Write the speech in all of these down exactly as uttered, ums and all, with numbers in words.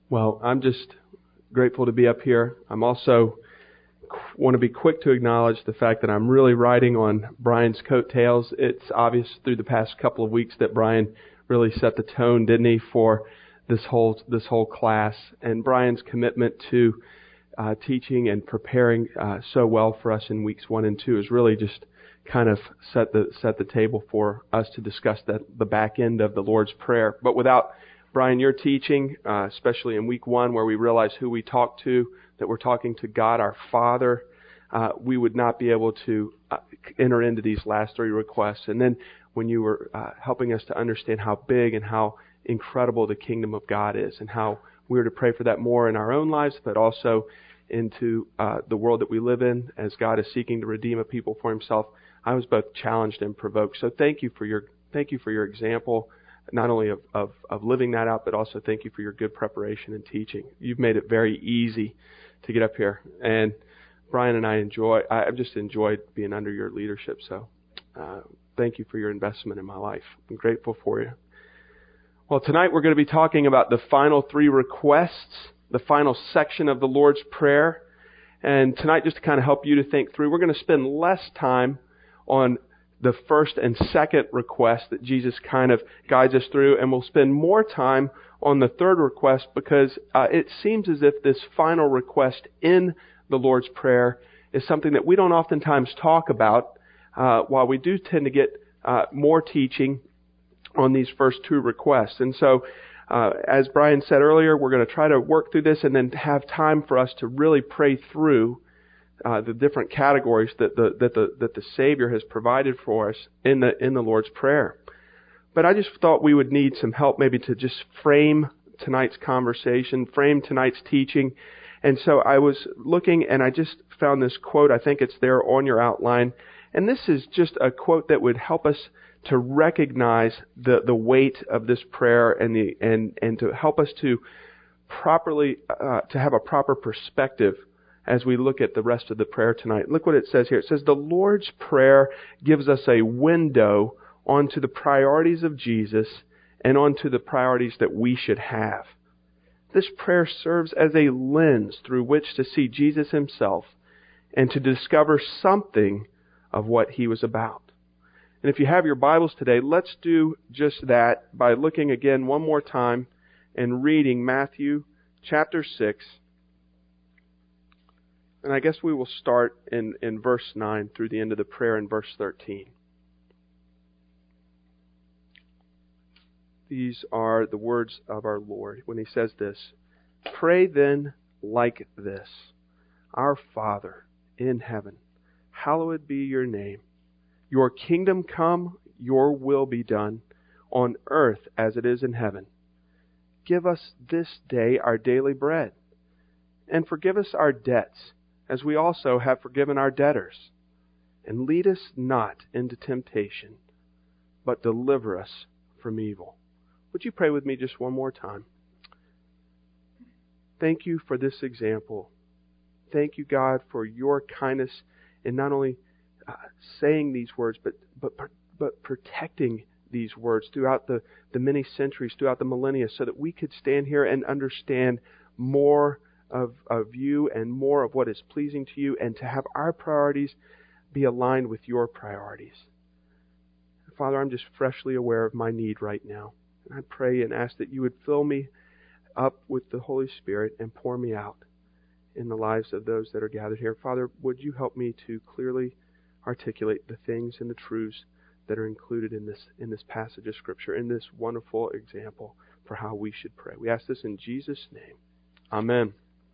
Well, I'm just grateful to be up here. I'm also want to be quick to acknowledge the fact that I'm really riding on Brian's coattails. It's obvious through the past couple of weeks that Brian really set the tone, didn't he, for this whole this whole class. And Brian's commitment to uh, teaching and preparing uh, so well for us in weeks one and two has really just kind of set the set the table for us to discuss that the back end of the Lord's Prayer. But without Brian, your teaching, uh, especially in week one, where we realize who we talk to, that we're talking to God, our Father, uh, we would not be able to uh, enter into these last three requests. And then when you were uh, helping us to understand how big and how incredible the kingdom of God is, and how we're to pray for that more in our own lives, but also into uh, the world that we live in as God is seeking to redeem a people for Himself, I was both challenged and provoked. So thank you for your thank you for your example. Not only of, of, of living that out, but also thank you for your good preparation and teaching. You've made it very easy to get up here. And Brian and I enjoy, I've just enjoyed being under your leadership. So uh, thank you for your investment in my life. I'm grateful for you. Well, tonight we're going to be talking about the final three requests, the final section of the Lord's Prayer. And tonight, just to kind of help you to think through, we're going to spend less time on the first and second request that Jesus kind of guides us through, and we'll spend more time on the third request because uh, it seems as if this final request in the Lord's Prayer is something that we don't oftentimes talk about, uh, while we do tend to get uh, more teaching on these first two requests. And so, uh, as Brian said earlier, we're going to try to work through this and then have time for us to really pray through Uh, the different categories that the that the that the Savior has provided for us in the in the Lord's Prayer. But I just thought we would need some help, maybe to just frame tonight's conversation, frame tonight's teaching. And so I was looking, and I just found this quote. I think it's there on your outline, and this is just a quote that would help us to recognize the the weight of this prayer and the and and to help us to properly uh, to have a proper perspective as we look at the rest of the prayer tonight. Look what it says here. It says, the Lord's Prayer gives us a window onto the priorities of Jesus and onto the priorities that we should have. This prayer serves as a lens through which to see Jesus Himself and to discover something of what He was about. And if you have your Bibles today, let's do just that by looking again one more time and reading Matthew chapter six. And I guess we will start in, in verse nine through the end of the prayer in verse thirteen. These are the words of our Lord when He says this, "Pray then like this, Our Father in heaven, hallowed be your name. Your kingdom come, your will be done, on earth as it is in heaven. Give us this day our daily bread, and forgive us our debts, as we also have forgiven our debtors. And lead us not into temptation, but deliver us from evil." Would you pray with me just one more time? Thank you for this example. Thank you, God, for your kindness in not only uh, saying these words, but but but protecting these words throughout the, the many centuries, throughout the millennia, so that we could stand here and understand more Of, of you and more of what is pleasing to you, and to have our priorities be aligned with your priorities. Father, I'm just freshly aware of my need right now. And I pray and ask that you would fill me up with the Holy Spirit and pour me out in the lives of those that are gathered here. Father, would you help me to clearly articulate the things and the truths that are included in this in this passage of Scripture, in this wonderful example for how we should pray. We ask this in Jesus' name. Amen.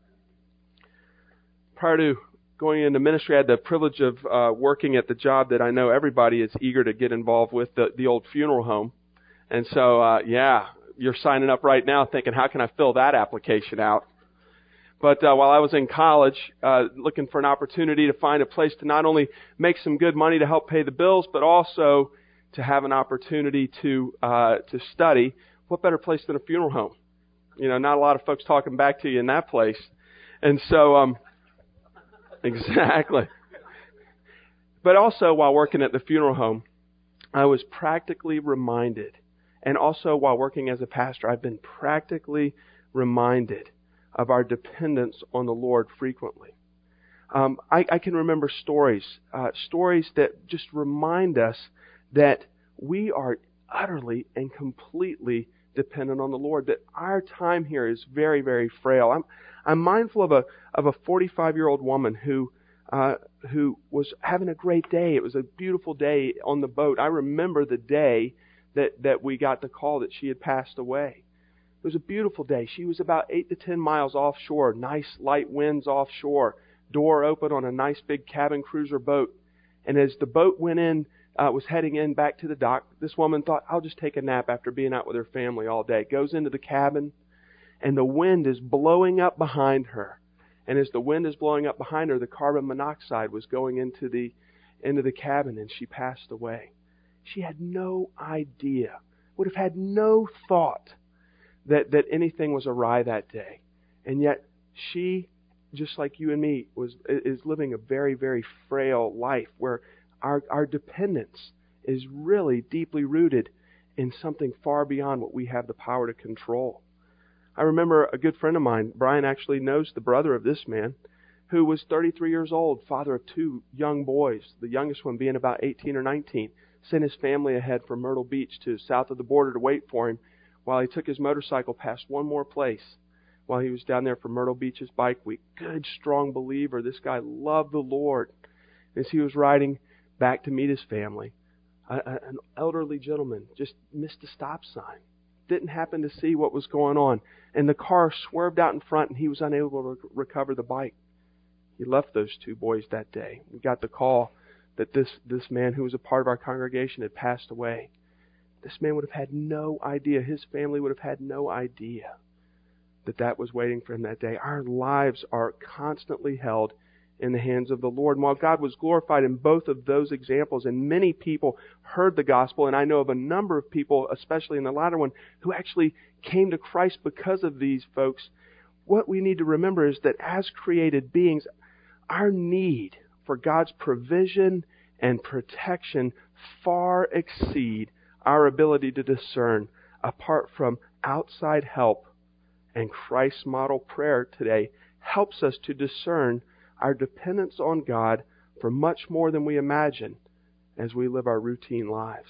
Prior to going into ministry, I had the privilege of uh, working at the job that I know everybody is eager to get involved with, the, the old funeral home. And so, uh, yeah, you're signing up right now thinking, how can I fill that application out? But uh, while I was in college, uh, looking for an opportunity to find a place to not only make some good money to help pay the bills, but also to have an opportunity to uh, to study, what better place than a funeral home? You know, not a lot of folks talking back to you in that place. And so... um Exactly. But also, while working at the funeral home, I was practically reminded, and also while working as a pastor, I've been practically reminded of our dependence on the Lord frequently. Um, I, I can remember stories, uh, stories that just remind us that we are utterly and completely dependent on the Lord. That our time here is very, very frail. I'm I'm mindful of a of a forty-five year old woman who uh, who was having a great day. It was a beautiful day on the boat. I remember the day that that we got the call that she had passed away. It was a beautiful day. She was about eight to ten miles offshore. Nice light winds offshore. Door open on a nice big cabin cruiser boat. And as the boat went in, uh, was heading in back to the dock, this woman thought, I'll just take a nap after being out with her family all day. Goes into the cabin, and the wind is blowing up behind her. And as the wind is blowing up behind her, the carbon monoxide was going into the into the cabin, and she passed away. She had no idea, would have had no thought that, that anything was awry that day. And yet she, just like you and me, was is living a very, very frail life where our, our dependence is really deeply rooted in something far beyond what we have the power to control. I remember a good friend of mine, Brian actually knows the brother of this man, who was thirty-three years old, father of two young boys, the youngest one being about eighteen or nineteen, sent his family ahead from Myrtle Beach to south of the border to wait for him while he took his motorcycle past one more place while he was down there for Myrtle Beach's bike week. Good, strong believer. This guy loved the Lord. As he was riding back to meet his family, a, a, an elderly gentleman just missed a stop sign. Didn't happen to see what was going on. And the car swerved out in front and he was unable to rec- recover the bike. He left those two boys that day. We got the call that this, this man who was a part of our congregation had passed away. This man would have had no idea. His family would have had no idea that that was waiting for him that day. Our lives are constantly held in the hands of the Lord. And while God was glorified in both of those examples, and many people heard the gospel, and I know of a number of people, especially in the latter one, who actually came to Christ because of these folks, what we need to remember is that as created beings, our need for God's provision and protection far exceed our ability to discern apart from outside help. And Christ's model prayer today helps us to discern our dependence on God for much more than we imagine as we live our routine lives.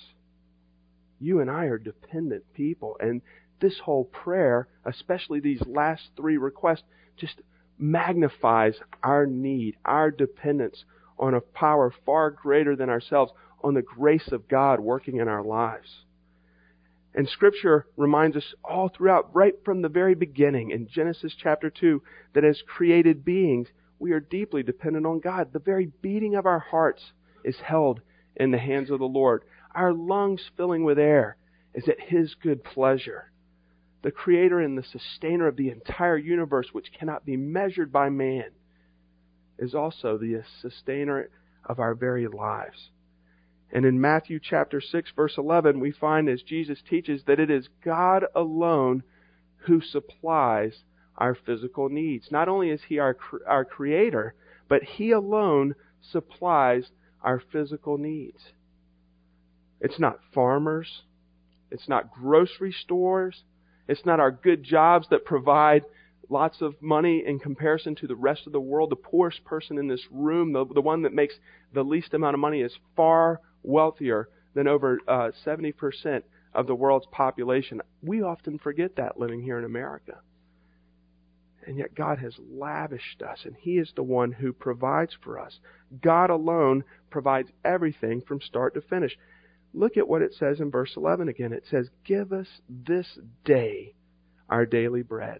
You and I are dependent people, and this whole prayer, especially these last three requests, just magnifies our need, our dependence on a power far greater than ourselves, on the grace of God working in our lives. And Scripture reminds us all throughout, right from the very beginning in Genesis chapter two, that as created beings, we are deeply dependent on God. The very beating of our hearts is held in the hands of the Lord. Our lungs filling with air is at His good pleasure. The Creator and the Sustainer of the entire universe, which cannot be measured by man, is also the Sustainer of our very lives. And in Matthew chapter six, verse eleven, we find, as Jesus teaches, that it is God alone who supplies our physical needs. Not only is He our, our Creator, but He alone supplies our physical needs. It's not farmers. It's not grocery stores. It's not our good jobs that provide lots of money in comparison to the rest of the world. The poorest person in this room, the, the one that makes the least amount of money, is far wealthier than over uh, seventy percent of the world's population. We often forget that living here in America. And yet God has lavished us, and He is the one who provides for us. God alone provides everything from start to finish. Look at what it says in verse eleven again. It says, "Give us this day our daily bread."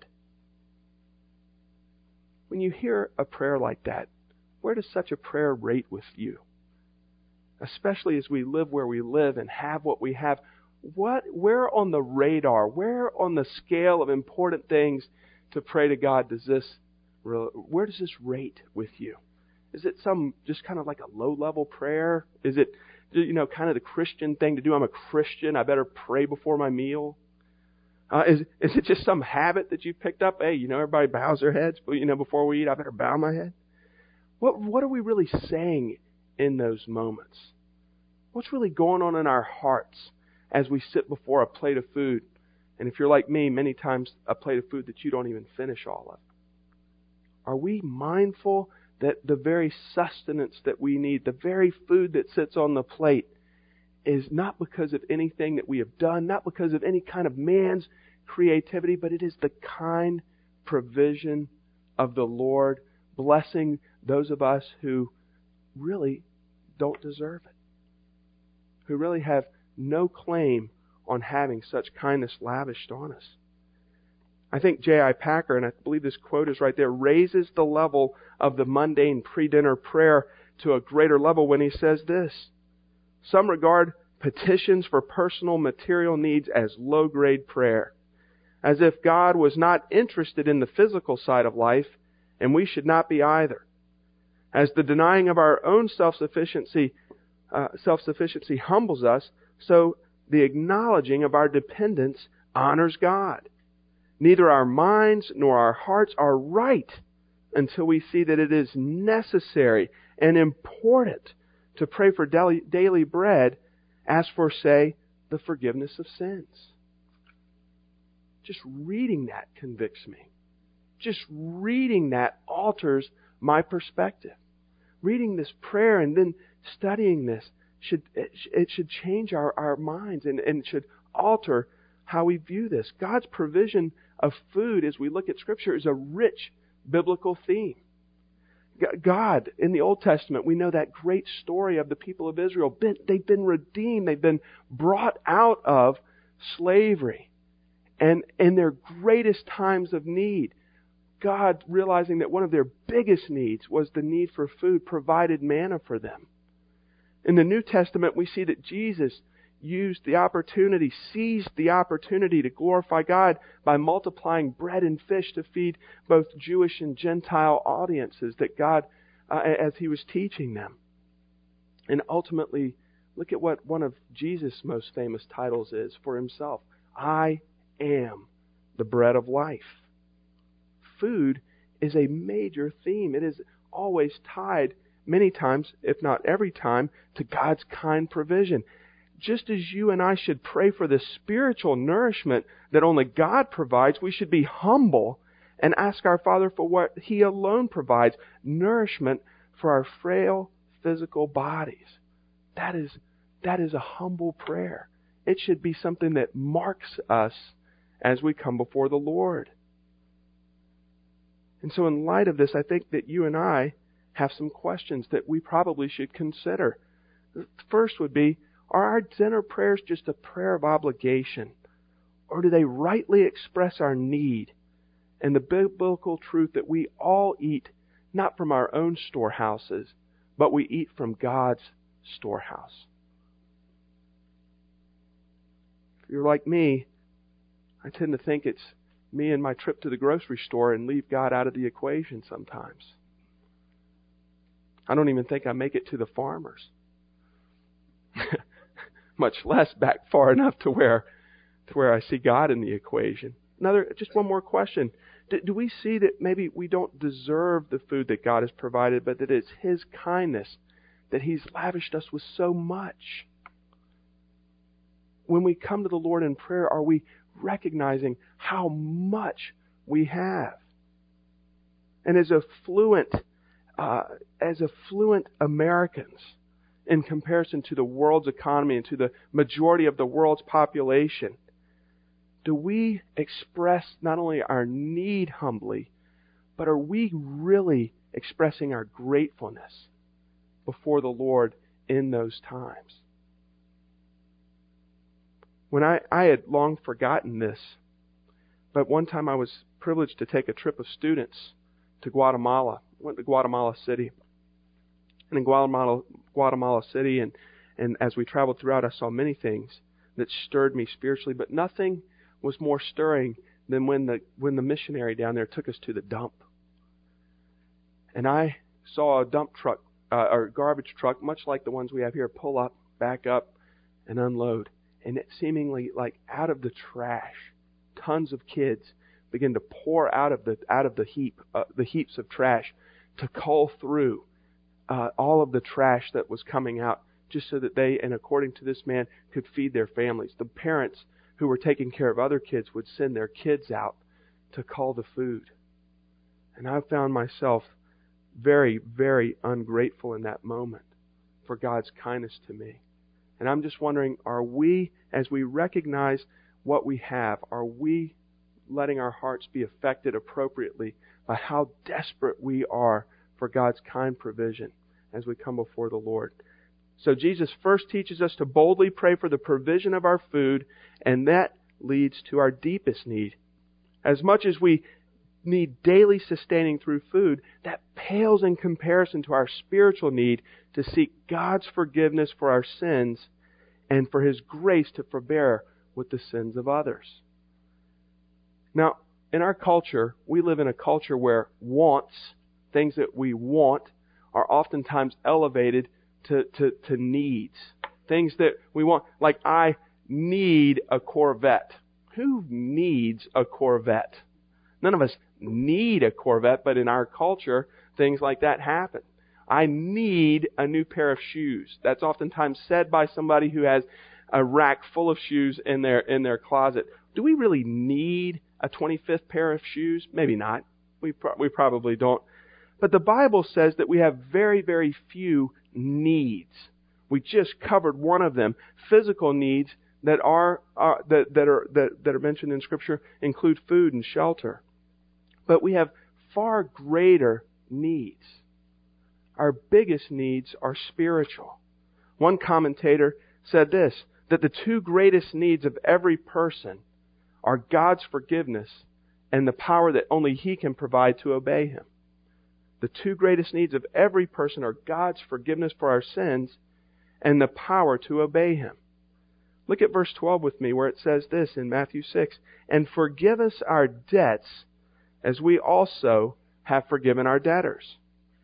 When you hear a prayer like that, where does such a prayer rate with you? Especially as we live where we live and have what we have. What, where on the radar, where on the scale of important things to pray to God does this, where does this rate with you? Is it some, just kind of like a low-level prayer? Is it, you know, kind of the Christian thing to do? I'm a Christian, I better pray before my meal. Uh, is is it just some habit that you picked up? Hey, you know, everybody bows their heads, but you know, before we eat, I better bow my head. What what are we really saying in those moments? What's really going on in our hearts as we sit before a plate of food And if you're like me, many times a plate of food that you don't even finish all of. Are we mindful that the very sustenance that we need, the very food that sits on the plate, is not because of anything that we have done, not because of any kind of man's creativity, but it is the kind provision of the Lord, blessing those of us who really don't deserve it, who really have no claim on having such kindness lavished on us. I think J I Packer, and I believe this quote is right there, raises the level of the mundane pre-dinner prayer to a greater level when he says this: some regard petitions for personal material needs as low-grade prayer, as if God was not interested in the physical side of life, and we should not be either. As the denying of our own self-sufficiency, uh, self-sufficiency humbles us, so the acknowledging of our dependence honors God. Neither our minds nor our hearts are right until we see that it is necessary and important to pray for daily, daily bread as for, say, the forgiveness of sins. Just reading that convicts me. Just reading that alters my perspective. Reading this prayer and then studying this, should it should change our, our minds and, and should alter how we view this. God's provision of food, as we look at Scripture, is a rich biblical theme. God, in the Old Testament, we know that great story of the people of Israel. They've been redeemed. They've been brought out of slavery. And in their greatest times of need, God, realizing that one of their biggest needs was the need for food, provided manna for them. In the New Testament, we see that Jesus used the opportunity, seized the opportunity to glorify God by multiplying bread and fish to feed both Jewish and Gentile audiences that God, uh, as He was teaching them. And ultimately, look at what one of Jesus' most famous titles is for Himself. I am the bread of life. Food is a major theme. It is always tied, many times, if not every time, to God's kind provision. Just as you and I should pray for the spiritual nourishment that only God provides, we should be humble and ask our Father for what He alone provides, nourishment for our frail physical bodies. That is, that is a humble prayer. It should be something that marks us as we come before the Lord. And so in light of this, I think that you and I have some questions that we probably should consider. The first would be, are our dinner prayers just a prayer of obligation? Or do they rightly express our need and the biblical truth that we all eat not from our own storehouses, but we eat from God's storehouse? If you're like me, I tend to think it's me and my trip to the grocery store and leave God out of the equation sometimes. I don't even think I make it to the farmers. Much less back far enough to where to where I see God in the equation. Another, just one more question. Do, do we see that maybe we don't deserve the food that God has provided, but that it's His kindness that He's lavished us with so much? When we come to the Lord in prayer, are we recognizing how much we have? And as affluent, uh, as affluent Americans, in comparison to the world's economy and to the majority of the world's population, do we express not only our need humbly, but are we really expressing our gratefulness before the Lord in those times? When I, I had long forgotten this, but one time I was privileged to take a trip of students to Guatemala. I went to Guatemala City. And in Guatemala, Guatemala City, and, and as we traveled throughout, I saw many things that stirred me spiritually, but nothing was more stirring than when the when the missionary down there took us to the dump. And I saw a dump truck, uh, or garbage truck, much like the ones we have here, pull up, back up, and unload. And it seemingly, like out of the trash, tons of kids begin to pour out of the out of the heap, uh, the heaps of trash, to cull through Uh, all of the trash that was coming out, just so that they, and according to this man, could feed their families. The parents who were taking care of other kids would send their kids out to cull the food. And I found myself very, very ungrateful in that moment for God's kindness to me. And I'm just wondering, are we, as we recognize what we have, are we letting our hearts be affected appropriately by how desperate we are for God's kind provision as we come before the Lord? So Jesus first teaches us to boldly pray for the provision of our food, and that leads to our deepest need. As much as we need daily sustaining through food, that pales in comparison to our spiritual need to seek God's forgiveness for our sins and for His grace to forbear with the sins of others. Now, in our culture, we live in a culture where wants, things that we want, are oftentimes elevated to, to, to needs. Things that we want, like I need a Corvette. Who needs a Corvette? None of us need a Corvette, but in our culture, things like that happen. I need a new pair of shoes. That's oftentimes said by somebody who has a rack full of shoes in their in their closet. Do we really need a twenty-fifth pair of shoes? Maybe not. We pro- we probably don't. But the Bible says that we have very, very few needs. We just covered one of them. Physical needs that are, are that that are that, that are mentioned in Scripture include food and shelter. But we have far greater needs. Our biggest needs are spiritual. One commentator said this, that the two greatest needs of every person are God's forgiveness and the power that only He can provide to obey Him. The two greatest needs of every person are God's forgiveness for our sins and the power to obey Him. Look at verse twelve with me where it says this in Matthew six, and forgive us our debts as we also have forgiven our debtors.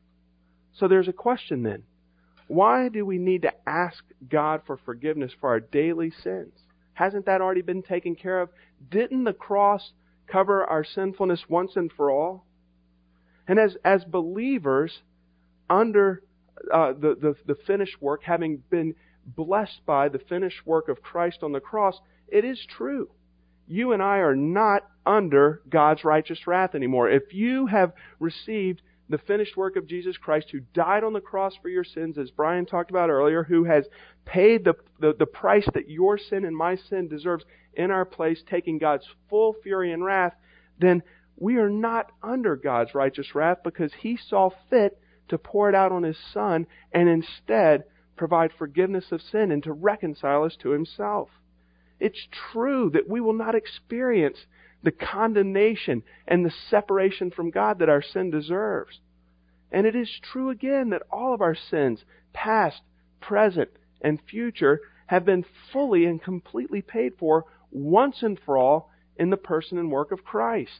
So there's a question then. Why do we need to ask God for forgiveness for our daily sins? Hasn't that already been taken care of? Didn't the cross cover our sinfulness once and for all? And as, as believers, under uh, the, the, the finished work, having been blessed by the finished work of Christ on the cross, it is true. You and I are not under God's righteous wrath anymore. If you have received the finished work of Jesus Christ, who died on the cross for your sins, as Brian talked about earlier, who has paid the, the, the price that your sin and my sin deserves in our place, taking God's full fury and wrath, then we are not under God's righteous wrath because He saw fit to pour it out on His Son and instead provide forgiveness of sin and to reconcile us to Himself. It's true that we will not experience the condemnation and the separation from God that our sin deserves. And it is true again that all of our sins, past, present, and future, have been fully and completely paid for once and for all in the person and work of Christ.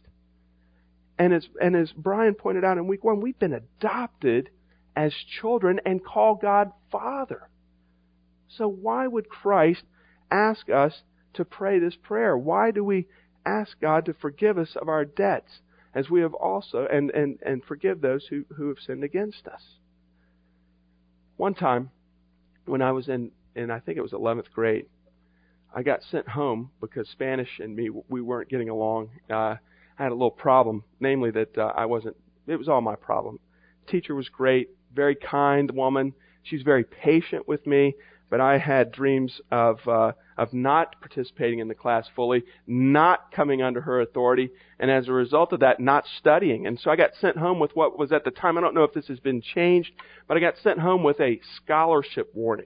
And as, and as Brian pointed out in week one, we've been adopted as children and call God Father. So why would Christ ask us to pray this prayer? Why do we ask God to forgive us of our debts as we have also, and, and, and forgive those who, who have sinned against us? One time, when I was in, in, I think it was eleventh grade, I got sent home because Spanish and me, we weren't getting along. Uh, I had a little problem, namely that uh, I wasn't, it was all my problem. Teacher was great, very kind woman. She's very patient with me, but I had dreams of uh, of not participating in the class fully, not coming under her authority, and as a result of that, not studying. And so I got sent home with what was at the time, I don't know if this has been changed, but I got sent home with a scholarship warning.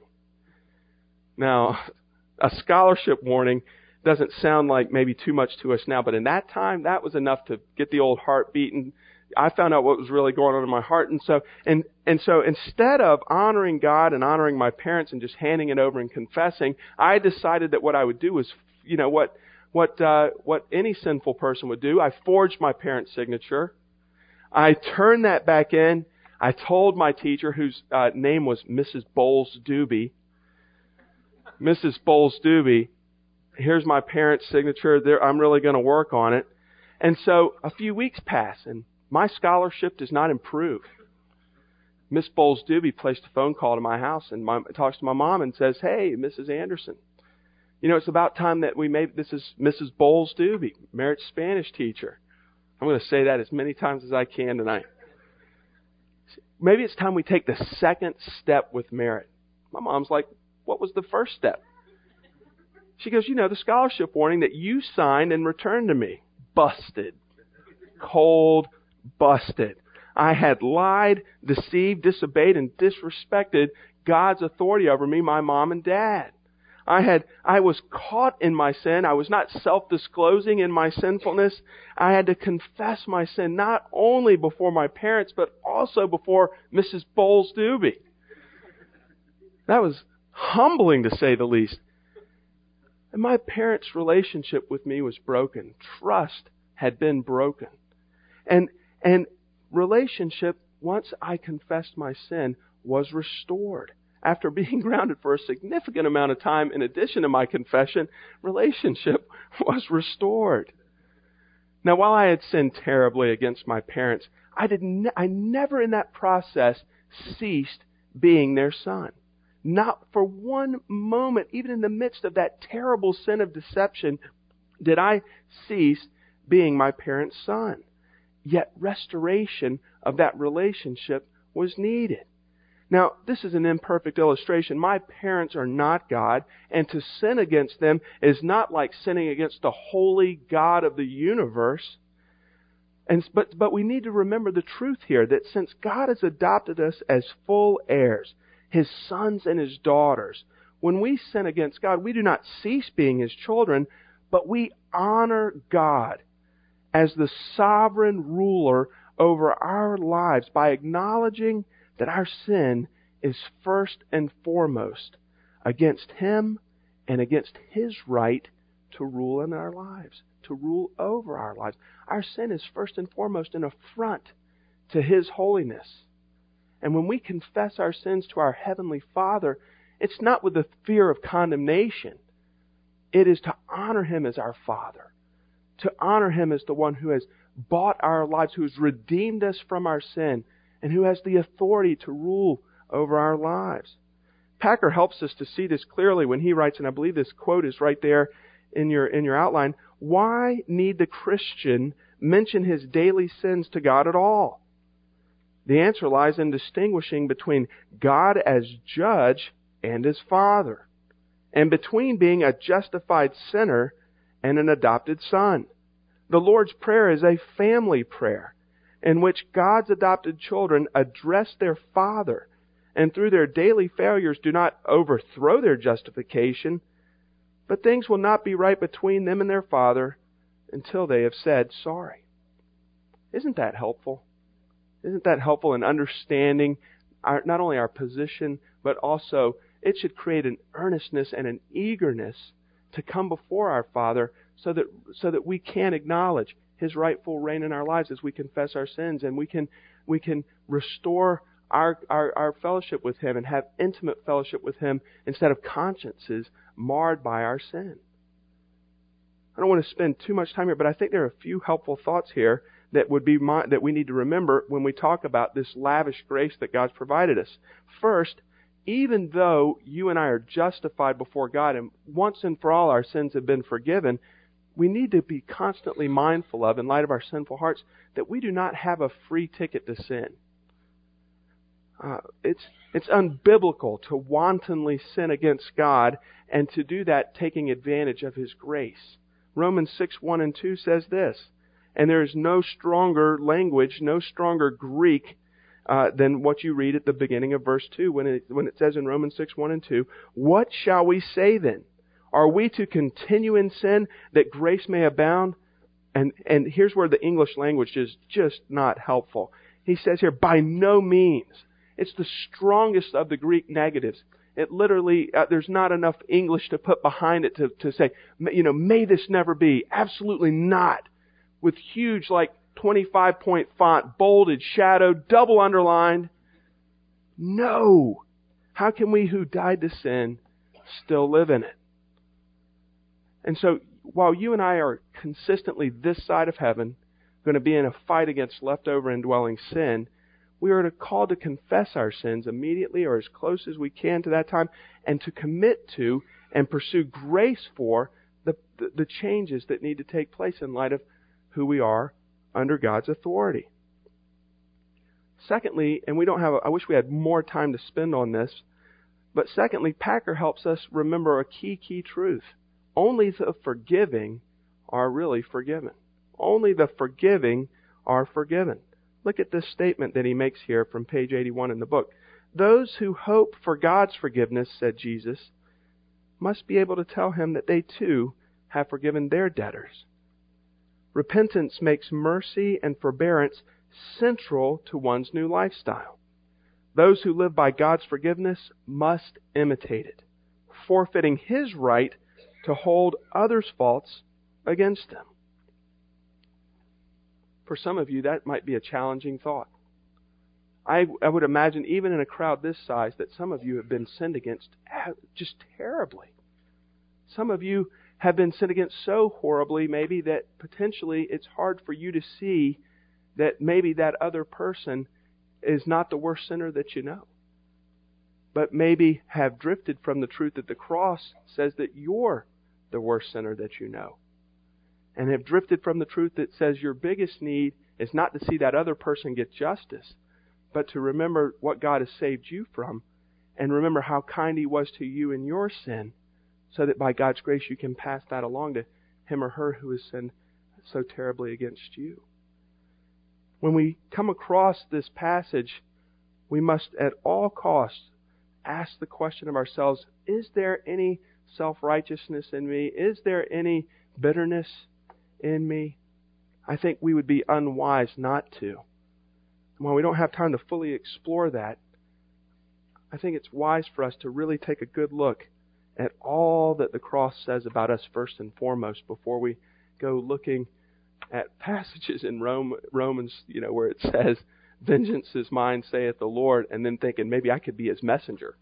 Now, a scholarship warning doesn't sound like maybe too much to us now, but in that time, that was enough to get the old heart beating. I found out what was really going on in my heart. And so, and, and so instead of honoring God and honoring my parents and just handing it over and confessing, I decided that what I would do was, you know, what, what, uh, what any sinful person would do. I forged my parents' signature. I turned that back in. I told my teacher, whose uh, name was Missus Bowles Doobie, Missus Bowles Doobie, here's my parents' signature. There, I'm really going to work on it. And so a few weeks pass, and my scholarship does not improve. Miss Bowles Doobie placed a phone call to my house and my, talks to my mom and says, "Hey, Missus Anderson, You know, it's about time that we made, this is Missus Bowles Doobie, Merritt's Spanish teacher. I'm going to say that as many times as I can tonight. Maybe it's time we take the second step with Merritt. My mom's like, what was the first step? She goes, you know, the scholarship warning that you signed and returned to me. Busted. Cold busted. I had lied, deceived, disobeyed, and disrespected God's authority over me, my mom and dad. I had, I was caught in my sin. I was not self-disclosing in my sinfulness. I had to confess my sin not only before my parents, but also before Missus Bowles Doobie. That was humbling, to say the least. And my parents' relationship with me was broken. Trust had been broken. And, and relationship, once I confessed my sin, was restored. After being grounded for a significant amount of time, in addition to my confession, relationship was restored. Now, while I had sinned terribly against my parents, I did ne- I never in that process ceased being their son. Not for one moment, even in the midst of that terrible sin of deception, did I cease being my parents' son. Yet restoration of that relationship was needed. Now, this is an imperfect illustration. My parents are not God, and to sin against them is not like sinning against the holy God of the universe. And, but, but we need to remember the truth here, that since God has adopted us as full heirs, His sons and His daughters, when we sin against God, we do not cease being His children, but we honor God as the sovereign ruler over our lives by acknowledging that our sin is first and foremost against Him and against His right to rule in our lives, to rule over our lives. Our sin is first and foremost an affront to His holiness. And when we confess our sins to our Heavenly Father, it's not with the fear of condemnation. It is to honor Him as our Father, to honor Him as the one who has bought our lives, who has redeemed us from our sin, and who has the authority to rule over our lives. Packer helps us to see this clearly when he writes, and I believe this quote is right there in your in your outline, why need the Christian mention his daily sins to God at all? The answer lies in distinguishing between God as judge and His Father, and between being a justified sinner and an adopted son. The Lord's Prayer is a family prayer in which God's adopted children address their Father, and through their daily failures do not overthrow their justification, but things will not be right between them and their Father until they have said sorry. Isn't that helpful? Isn't that helpful in understanding our, not only our position, but also it should create an earnestness and an eagerness to come before our Father so that so that we can acknowledge His rightful reign in our lives as we confess our sins, and we can we can restore our, our, our fellowship with Him and have intimate fellowship with Him instead of consciences marred by our sin. I don't want to spend too much time here, but I think there are a few helpful thoughts here that would be my, that we need to remember when we talk about this lavish grace that God's provided us. First, even though you and I are justified before God and once and for all our sins have been forgiven, we need to be constantly mindful of, in light of our sinful hearts, that we do not have a free ticket to sin. Uh, it's it's unbiblical to wantonly sin against God and to do that taking advantage of His grace. Romans six, one and two says this, and there is no stronger language, no stronger Greek uh, than what you read at the beginning of verse two when it, when it says in Romans six, one and two, what shall we say then? Are we to continue in sin that grace may abound? And and here's where the English language is just not helpful. He says here, by no means. It's the strongest of the Greek negatives. It literally, uh, there's not enough English to put behind it to, to say, you know, may this never be. Absolutely not. With huge, like, twenty-five point font, bolded, shadowed, double underlined. No. How can we who died to sin still live in it? And so, while you and I are consistently this side of heaven, going to be in a fight against leftover indwelling sin, we are called to confess our sins immediately or as close as we can to that time, and to commit to and pursue grace for the, the, the changes that need to take place in light of who we are under God's authority. Secondly, and we don't have, a, I wish we had more time to spend on this, but secondly, Packer helps us remember a key, key truth. Only the forgiving are really forgiven. Only the forgiving are forgiven. Look at this statement that he makes here from page eighty-one in the book. Those who hope for God's forgiveness, said Jesus, must be able to tell him that they too have forgiven their debtors. Repentance makes mercy and forbearance central to one's new lifestyle. Those who live by God's forgiveness must imitate it, forfeiting His right to hold others' faults against them. For some of you, that might be a challenging thought. I, I would imagine even in a crowd this size that some of you have been sinned against just terribly. Some of you have been sinned against so horribly maybe that potentially it's hard for you to see that maybe that other person is not the worst sinner that you know, but maybe have drifted from the truth that the cross says that you're the worst sinner that you know, and have drifted from the truth that says your biggest need is not to see that other person get justice, but to remember what God has saved you from, and remember how kind He was to you in your sin, so that by God's grace you can pass that along to him or her who has sinned so terribly against you. When we come across this passage, we must at all costs ask the question of ourselves, is there any self-righteousness in me? Is there any bitterness in me? I think we would be unwise not to. And while we don't have time to fully explore that, I think it's wise for us to really take a good look at all that the cross says about us first and foremost before we go looking at passages in Rome, Romans, you know, where it says, vengeance is mine, saith the Lord, and then thinking maybe I could be His messenger.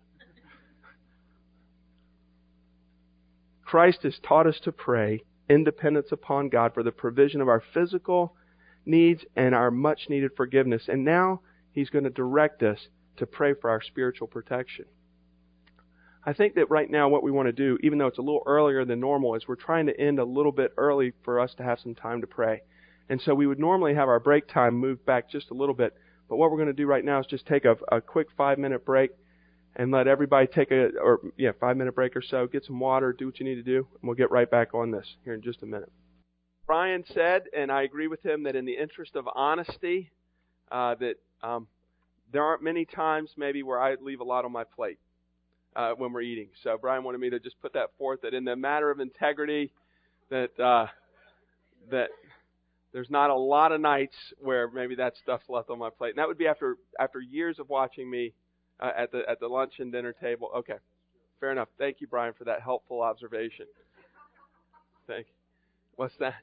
Christ has taught us to pray in dependence upon God for the provision of our physical needs and our much needed forgiveness. And now He's going to direct us to pray for our spiritual protection. I think that right now what we want to do, even though it's a little earlier than normal, is we're trying to end a little bit early for us to have some time to pray. And so we would normally have our break time moved back just a little bit. But what we're going to do right now is just take a, a quick five-minute break and let everybody take a, or yeah, five-minute break or so, get some water, do what you need to do, and we'll get right back on this here in just a minute. Brian said, and I agree with him, that in the interest of honesty, uh, that um, there aren't many times maybe where I leave a lot on my plate. Uh, when we're eating. So Brian wanted me to just put that forth, that in the matter of integrity, that uh, that there's not a lot of nights where maybe that stuff's left on my plate. And that would be after after years of watching me uh, at the at the lunch and dinner table. Okay, fair enough. Thank you, Brian, for that helpful observation. Thank you. What's that?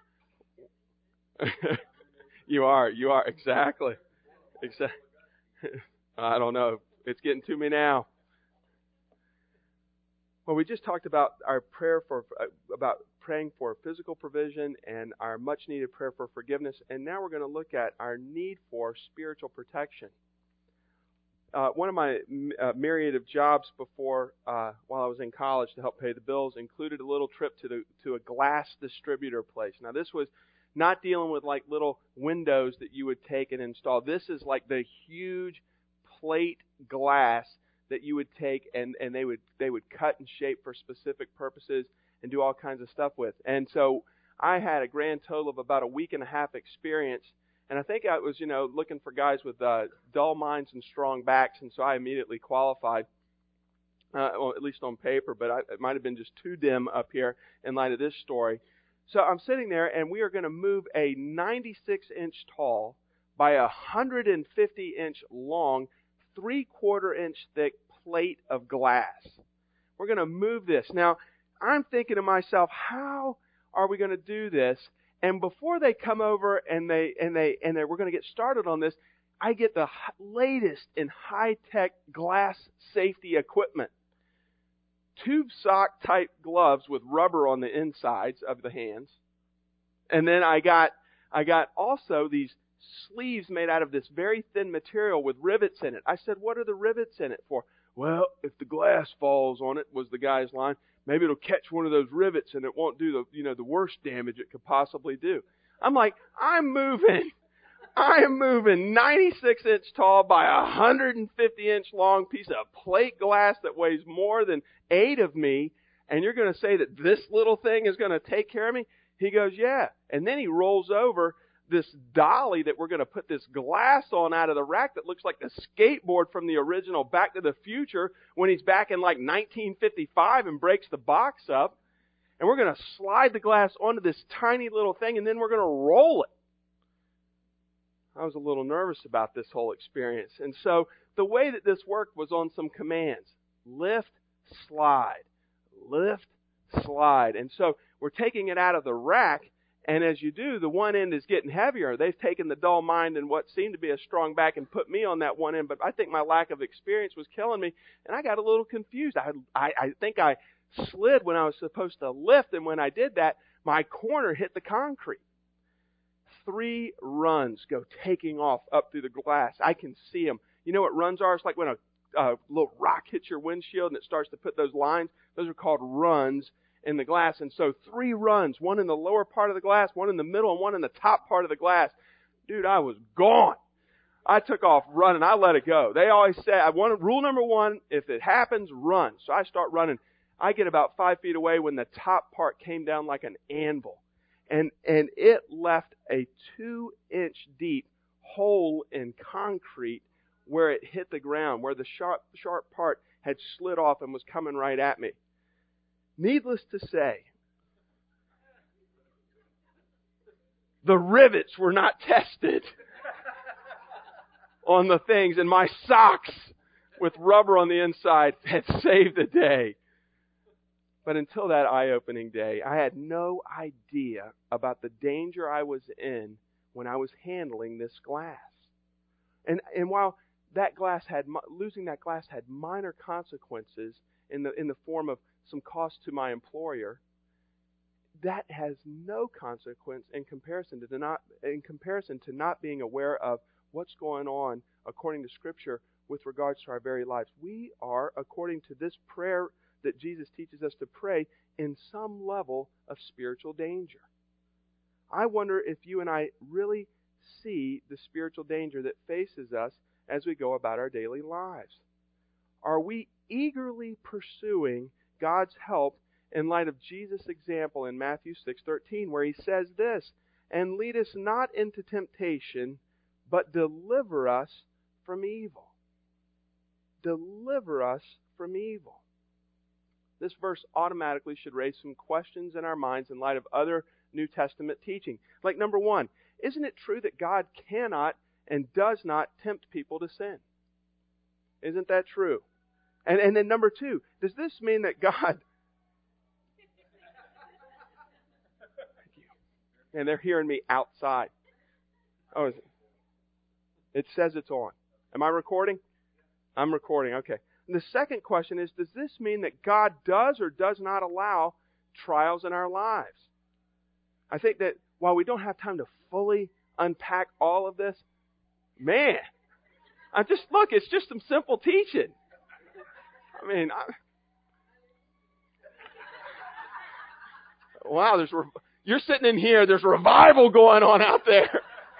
you are, you are exactly, exactly. I don't know. It's getting to me now. Well, we just talked about our prayer for, uh, about praying for physical provision and our much needed prayer for forgiveness. And now we're going to look at our need for spiritual protection. Uh, one of my uh, myriad of jobs before, uh, while I was in college to help pay the bills, included a little trip to the to a glass distributor place. Now, this was not dealing with like little windows that you would take and install. This is like the huge plate glass that you would take and, and they would they would cut and shape for specific purposes and do all kinds of stuff with. And so I had a grand total of about a week and a half experience. And I think I was, you know, looking for guys with uh, dull minds and strong backs, and so I immediately qualified, uh, well, at least on paper, but I, it might have been just too dim up here in light of this story. So I'm sitting there, and we are going to move a ninety-six inch tall by a one hundred fifty inch long, three-quarter inch thick plate of glass. We're going to move this. Now, I'm thinking to myself, how are we going to do this? And before they come over and they and they and they we're going to get started on this, I get the latest in high-tech glass safety equipment. Tube sock type gloves with rubber on the insides of the hands. And then I got I got also these sleeves made out of this very thin material with rivets in it. I said, what are the rivets in it for? Well, if the glass falls on it, was the guy's line, maybe it'll catch one of those rivets and it won't do the, you know, the worst damage it could possibly do. I'm like, I'm moving. I am moving ninety-six inch tall by a one hundred fifty inch long piece of plate glass that weighs more than eight of me, and you're going to say that this little thing is going to take care of me? He goes, yeah. And then he rolls over this dolly that we're going to put this glass on out of the rack that looks like the skateboard from the original Back to the Future when he's back in like nineteen fifty-five and breaks the box up. And we're going to slide the glass onto this tiny little thing, and then we're going to roll it. I was a little nervous about this whole experience. And so the way that this worked was on some commands. Lift, slide. Lift, slide. And so we're taking it out of the rack, and as you do, the one end is getting heavier. They've taken the dull mind and what seemed to be a strong back and put me on that one end, but I think my lack of experience was killing me, and I got a little confused. I, I, I think I slid when I was supposed to lift, and when I did that, my corner hit the concrete. Three runs go taking off up through the glass. I can see them. You know what runs are? It's like when a, a little rock hits your windshield and it starts to put those lines. Those are called runs in the glass. And so three runs, one in the lower part of the glass, one in the middle, and one in the top part of the glass. Dude, I was gone. I took off running. I let it go. They always say, I want rule number one, if it happens, run. So I start running. I get about five feet away when the top part came down like an anvil. And and it left a two-inch deep hole in concrete where it hit the ground, where the sharp sharp part had slid off and was coming right at me. Needless to say, the rivets were not tested on the things, and my socks with rubber on the inside had saved the day. But until that eye-opening day, I had no idea about the danger I was in when I was handling this glass. And and while that glass had losing that glass had minor consequences in the in the form of some cost to my employer, that has no consequence in comparison to the not in comparison to not being aware of what's going on according to Scripture with regards to our very lives. We are, according to this prayer that Jesus teaches us to pray, in some level of spiritual danger. I wonder if you and I really see the spiritual danger that faces us as we go about our daily lives. Are we eagerly pursuing God's help in light of Jesus' example in Matthew six thirteen, where he says this, "And lead us not into temptation, but deliver us from evil." Deliver us from evil. This verse automatically should raise some questions in our minds in light of other New Testament teaching. Like, number one, isn't it true that God cannot and does not tempt people to sin? Isn't that true? And, and then number two, does this mean that God... Thank you. And they're hearing me outside. Oh, is it? It says it's on. Am I recording? I'm recording, okay. And the second question is, does this mean that God does or does not allow trials in our lives? I think that while we don't have time to fully unpack all of this, man, I just look, it's just some simple teaching. I mean, I, wow, there's you're sitting in here, there's revival going on out there.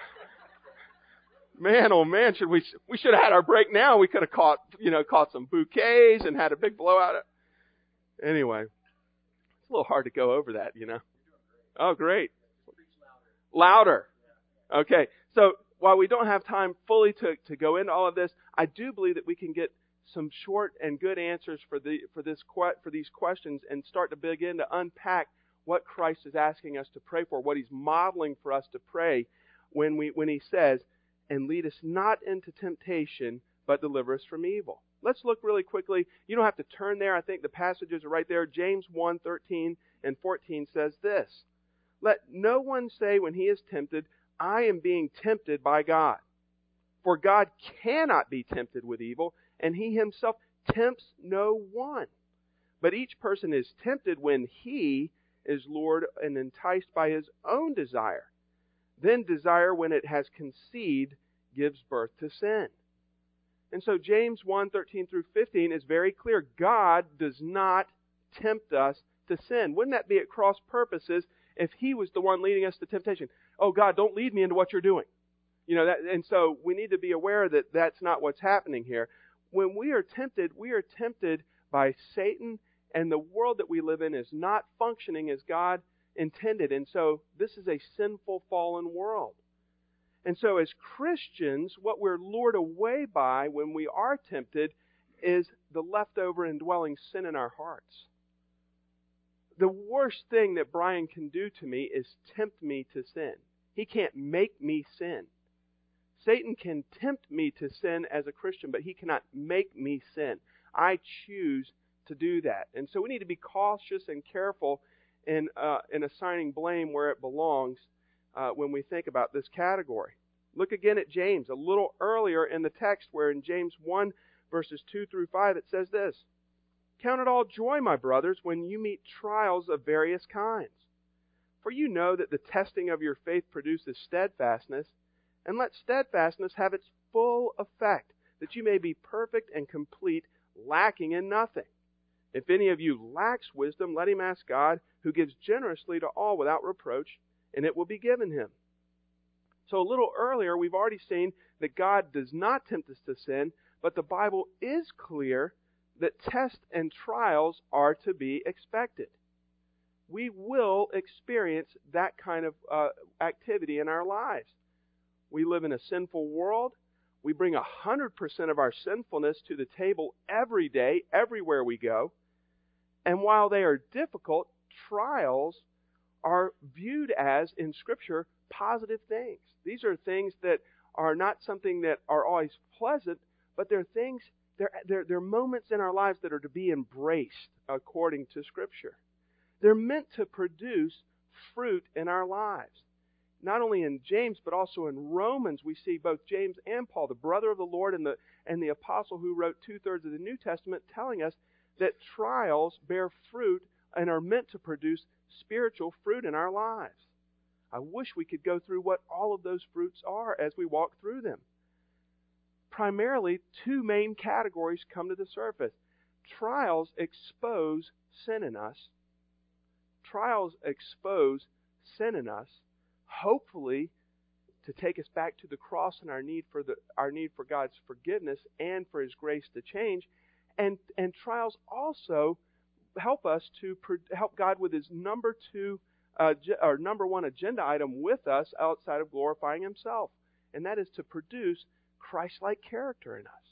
Man, oh man, should we we should have had our break now. We could have caught, you know, caught some bouquets and had a big blowout. Anyway, it's a little hard to go over that, you know. Oh, great. Louder. Okay. So while we don't have time fully to, to go into all of this, I do believe that we can get some short and good answers for the for this for these questions and start to begin to unpack what Christ is asking us to pray for, what He's modeling for us to pray when we when He says, "And lead us not into temptation, but deliver us from evil." Let's look really quickly. You don't have to turn there. I think the passages are right there. James one, thirteen and fourteen says this, "Let no one say when he is tempted, I am being tempted by God. For God cannot be tempted with evil, and He Himself tempts no one. But each person is tempted when he is lured and enticed by his own desire. Then desire, when it has conceived, gives birth to sin. And so James one, thirteen through fifteen is very clear. God does not tempt us to sin. Wouldn't that be at cross purposes if He was the one leading us to temptation? Oh God, don't lead me into what you're doing. You know, that, and so we need to be aware that that's not what's happening here. When we are tempted, we are tempted by Satan, and the world that we live in is not functioning as God intended. And so this is a sinful, fallen world. And so as Christians, what we're lured away by when we are tempted is the leftover indwelling sin in our hearts. The worst thing that Brian can do to me is tempt me to sin. He can't make me sin. Satan can tempt me to sin as a Christian, but he cannot make me sin. I choose to do that. And so we need to be cautious and careful in, uh, in assigning blame where it belongs uh, when we think about this category. Look again at James, a little earlier in the text where in James one, verses two through five, it says this, "Count it all joy, my brothers, when you meet trials of various kinds. For you know that the testing of your faith produces steadfastness, and let steadfastness have its full effect, that you may be perfect and complete, lacking in nothing. If any of you lacks wisdom, let him ask God, who gives generously to all without reproach, and it will be given him." So a little earlier, we've already seen that God does not tempt us to sin, but the Bible is clear that tests and trials are to be expected. We will experience that kind of uh, activity in our lives. We live in a sinful world. We bring one hundred percent of our sinfulness to the table every day, everywhere we go. And while they are difficult, trials are viewed as, in Scripture, positive things. These are things that are not something that are always pleasant, but they're things, they're, they're, they're moments in our lives that are to be embraced according to Scripture. They're meant to produce fruit in our lives. Not only in James, but also in Romans, we see both James and Paul, the brother of the Lord and the, and the apostle who wrote two-thirds of the New Testament, telling us that trials bear fruit and are meant to produce spiritual fruit in our lives. I wish we could go through what all of those fruits are as we walk through them. Primarily, two main categories come to the surface. Trials expose sin in us. Trials expose sin in us, hopefully to take us back to the cross and our need for the our need for God's forgiveness and for His grace to change. And and trials also help us to help God with His number two uh, or number one agenda item with us outside of glorifying Himself, and that is to produce Christ-like character in us.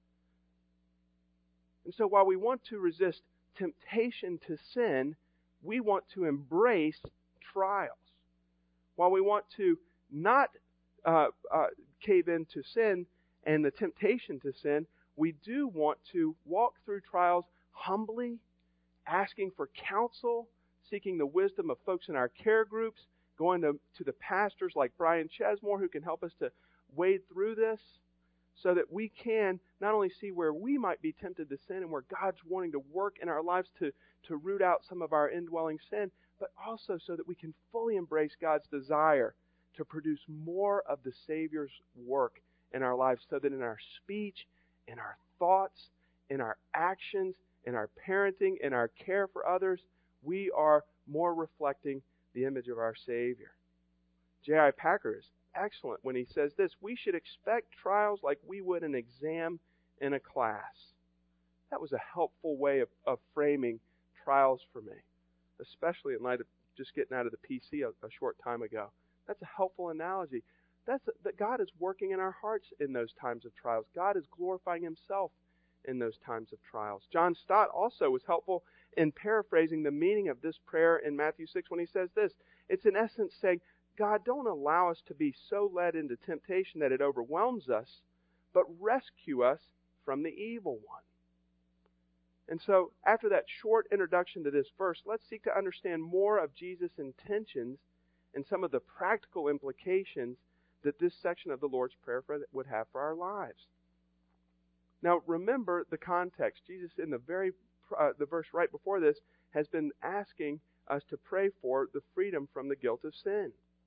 And so while we want to resist temptation to sin, we want to embrace trials. While we want to not uh, uh, cave into sin and the temptation to sin, we do want to walk through trials humbly, asking for counsel, seeking the wisdom of folks in our care groups, going to, to the pastors like Brian Chesmore who can help us to wade through this so that we can not only see where we might be tempted to sin and where God's wanting to work in our lives to, to root out some of our indwelling sin, but also so that we can fully embrace God's desire to produce more of the Savior's work in our lives so that in our speech, in our thoughts, in our actions, in our parenting, in our care for others, we are more reflecting the image of our Savior. J I Packer is excellent when he says this: we should expect trials like we would an exam in a class. That was a helpful way of, of framing trials for me, especially in light of just getting out of the P C a, a short time ago. That's a helpful analogy. That's a, that God is working in our hearts in those times of trials. God is glorifying Himself in those times of trials. John Stott also was helpful in paraphrasing the meaning of this prayer in Matthew six when he says this. It's in essence saying, God, don't allow us to be so led into temptation that it overwhelms us, but rescue us from the evil one. And so, after that short introduction to this verse, let's seek to understand more of Jesus' intentions and some of the practical implications that this section of the Lord's Prayer would have for our lives. Now, remember the context. Jesus, in the very uh, the verse right before this, has been asking us to pray for the freedom from the guilt of sin.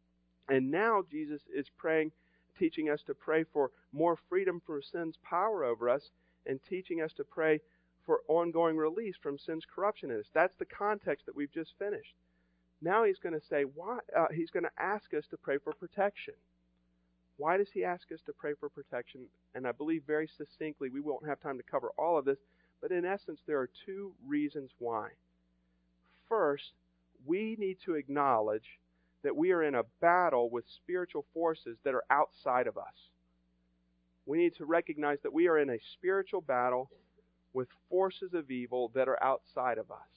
And now Jesus is praying, teaching us to pray for more freedom from sin's power over us, and teaching us to pray for ongoing release from sin's corruption in us. That's the context that we've just finished. Now he's going to say, why? Uh, he's going to ask us to pray for protection. Why does he ask us to pray for protection? And I believe very succinctly, we won't have time to cover all of this, but in essence, there are two reasons why. First, we need to acknowledge that we are in a battle with spiritual forces that are outside of us. We need to recognize that we are in a spiritual battle with forces of evil that are outside of us.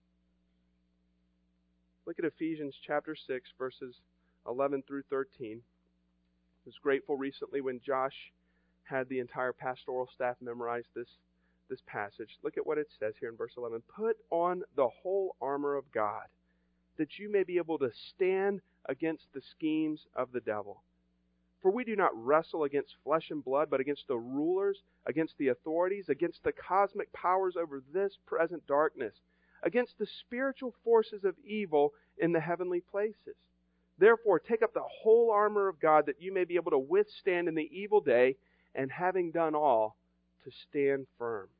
Look at Ephesians chapter six, verses eleven through thirteen. I was grateful recently when Josh had the entire pastoral staff memorize this, this passage. Look at what it says here in verse eleven. Put on the whole armor of God, that you may be able to stand against the schemes of the devil. For we do not wrestle against flesh and blood, but against the rulers, against the authorities, against the cosmic powers over this present darkness, against the spiritual forces of evil in the heavenly places. Therefore, take up the whole armor of God, that you may be able to withstand in the evil day, and having done all, to stand firm.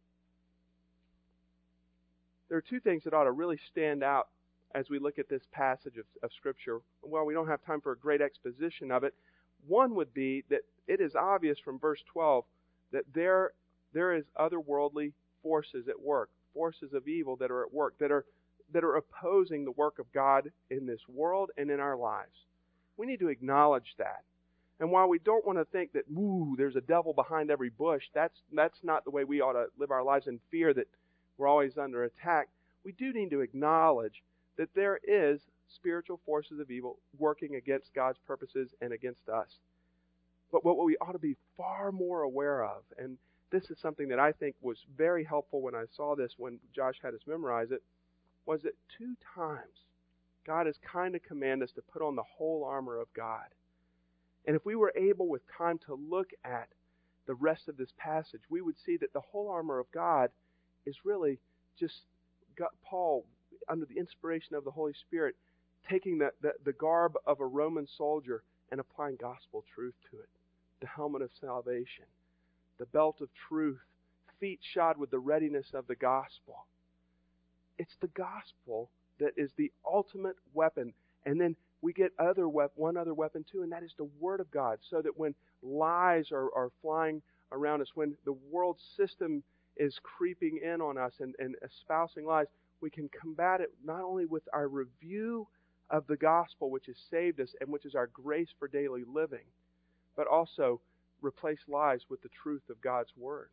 There are two things that ought to really stand out as we look at this passage of, of Scripture. Well, we don't have time for a great exposition of it. One would be that it is obvious from verse twelve that there, there is otherworldly forces at work, forces of evil that are at work, that are that are opposing the work of God in this world and in our lives. We need to acknowledge that. And while we don't want to think that, ooh, there's a devil behind every bush, that's that's not the way we ought to live our lives in fear that we're always under attack. We do need to acknowledge that there is spiritual forces of evil working against God's purposes and against us. But what we ought to be far more aware of, and this is something that I think was very helpful when I saw this when Josh had us memorize it, was that two times God has kind of commanded us to put on the whole armor of God. And if we were able with time to look at the rest of this passage, we would see that the whole armor of God is really just God, Paul, under the inspiration of the Holy Spirit, taking the, the, the garb of a Roman soldier and applying gospel truth to it. The helmet of salvation, the belt of truth, feet shod with the readiness of the gospel. It's the gospel that is the ultimate weapon. And then we get other wep- one other weapon too, and that is the Word of God. So that when lies are, are flying around us, when the world system is creeping in on us and, and espousing lies, we can combat it not only with our review of the gospel, which has saved us and which is our grace for daily living, but also replace lies with the truth of God's Word.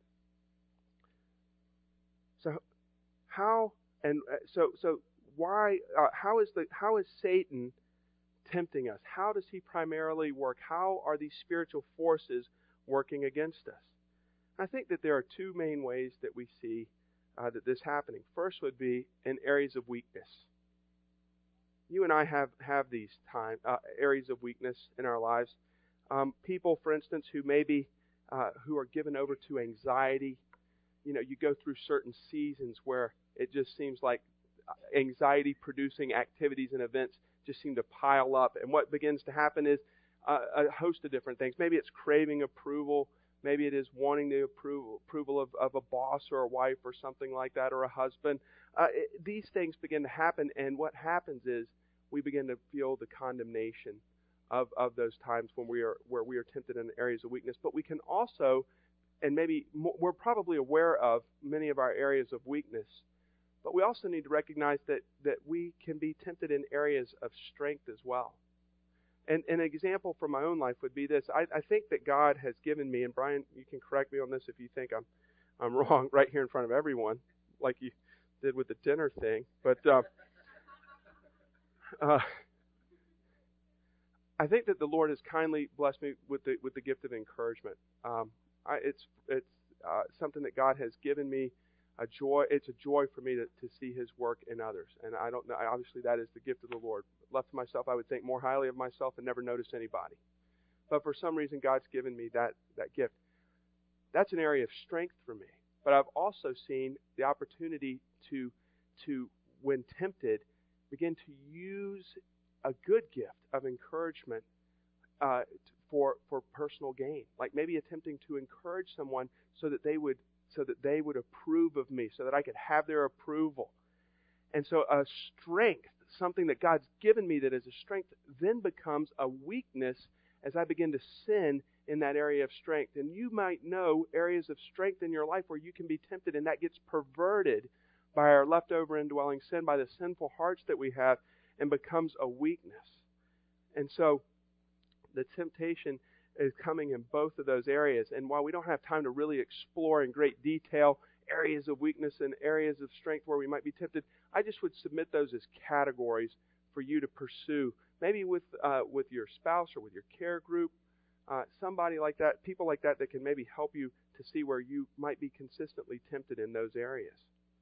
So, how and so so why? Uh, how is the how is Satan tempting us? How does he primarily work? How are these spiritual forces working against us? I think that there are two main ways that we see uh, that this happening. First would be in areas of weakness. You and I have have these time uh, areas of weakness in our lives. Um, people, for instance, who maybe uh, who are given over to anxiety. You know, you go through certain seasons where it just seems like anxiety-producing activities and events just seem to pile up. And what begins to happen is uh, a host of different things. Maybe it's craving approval. Maybe it is wanting the approval, approval of, of a boss or a wife or something like that, or a husband. Uh, it, these things begin to happen, and what happens is we begin to feel the condemnation of, of those times when we are where we are tempted in areas of weakness. But we can also, and maybe we're probably aware of many of our areas of weakness, but we also need to recognize that, that we can be tempted in areas of strength as well. And, and an example from my own life would be this. I, I think that God has given me, and Brian, you can correct me on this if you think I'm I'm wrong, right here in front of everyone, like you did with the dinner thing. But uh, uh, I think that the Lord has kindly blessed me with the with the gift of encouragement. Um, I, it's it's uh, something that God has given me. A joy. It's a joy for me to, to see His work in others, and I don't know. Obviously, that is the gift of the Lord. Left to myself, I would think more highly of myself and never notice anybody. But for some reason, God's given me that that gift. That's an area of strength for me. But I've also seen the opportunity to to, when tempted, begin to use a good gift of encouragement uh, for for personal gain, like maybe attempting to encourage someone so that they would so that they would approve of me, so that I could have their approval. And so a strength, something that God's given me that is a strength, then becomes a weakness as I begin to sin in that area of strength. And you might know areas of strength in your life where you can be tempted, and that gets perverted by our leftover indwelling sin, by the sinful hearts that we have, and becomes a weakness. And so the temptation is coming in both of those areas. And while we don't have time to really explore in great detail areas of weakness and areas of strength where we might be tempted, I just would submit those as categories for you to pursue, maybe with uh, with your spouse or with your care group, uh, somebody like that, people like that that can maybe help you to see where you might be consistently tempted in those areas.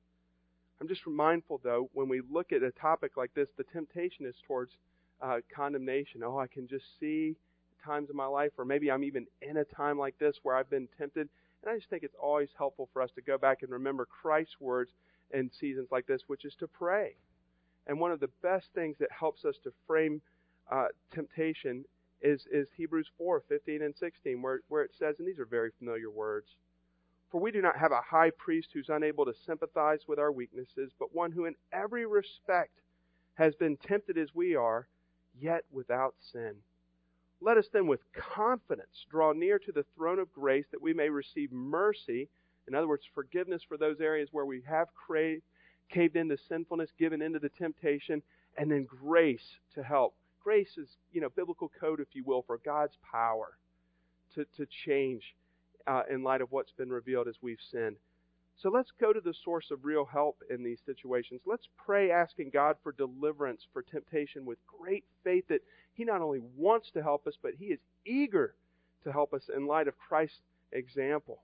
I'm just mindful, though, when we look at a topic like this, the temptation is towards uh, condemnation. Oh, I can just see times in my life, or maybe I'm even in a time like this where I've been tempted. And I just think it's always helpful for us to go back and remember Christ's words in seasons like this, which is to pray. And one of the best things that helps us to frame uh, temptation is, is Hebrews four, fifteen and sixteen, where, where it says, and these are very familiar words, "For we do not have a high priest who's unable to sympathize with our weaknesses, but one who in every respect has been tempted as we are, yet without sin. Let us then with confidence draw near to the throne of grace that we may receive mercy," in other words, forgiveness for those areas where we have craved, caved into sinfulness, given into the temptation, and then grace to help. Grace is, you know, biblical code, if you will, for God's power to, to change uh, in light of what's been revealed as we've sinned. So let's go to the source of real help in these situations. Let's pray asking God for deliverance for temptation with great faith that He not only wants to help us, but He is eager to help us in light of Christ's example.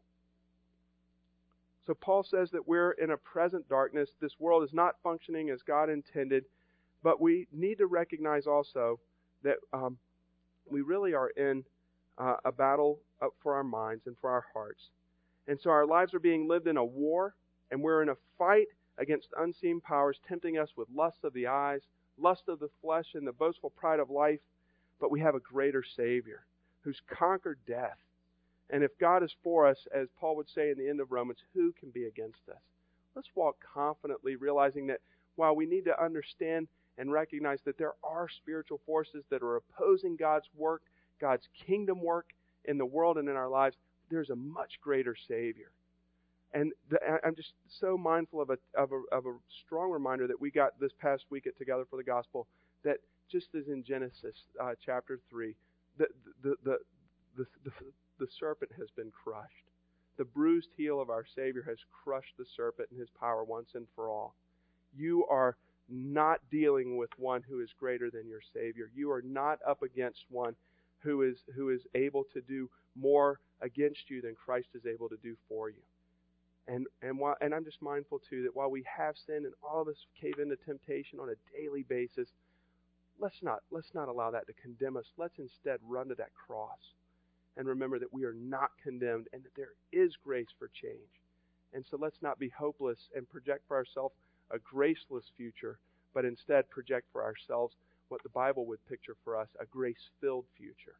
So Paul says that we're in a present darkness. This world is not functioning as God intended, but we need to recognize also that um, we really are in uh, a battle up for our minds and for our hearts. And so our lives are being lived in a war, and we're in a fight against unseen powers tempting us with lust of the eyes, lust of the flesh, and the boastful pride of life. But we have a greater Savior who's conquered death. And if God is for us, as Paul would say in the end of Romans, who can be against us? Let's walk confidently, realizing that while we need to understand and recognize that there are spiritual forces that are opposing God's work, God's kingdom work in the world and in our lives, there's a much greater Savior. And the, I'm just so mindful of a, of a of a strong reminder that we got this past week at Together for the Gospel, that just as in Genesis uh, chapter three, the the, the the the the serpent has been crushed. The bruised heel of our Savior has crushed the serpent and his power once and for all. You are not dealing with one who is greater than your Savior. You are not up against one who is who is able to do more against you than Christ is able to do for you. And and while and I'm just mindful too that while we have sinned and all of us cave into temptation on a daily basis, let's not let's not allow that to condemn us. Let's instead run to that cross and remember that we are not condemned and that there is grace for change. And so let's not be hopeless and project for ourselves a graceless future, but instead project for ourselves what the Bible would picture for us, a grace-filled future.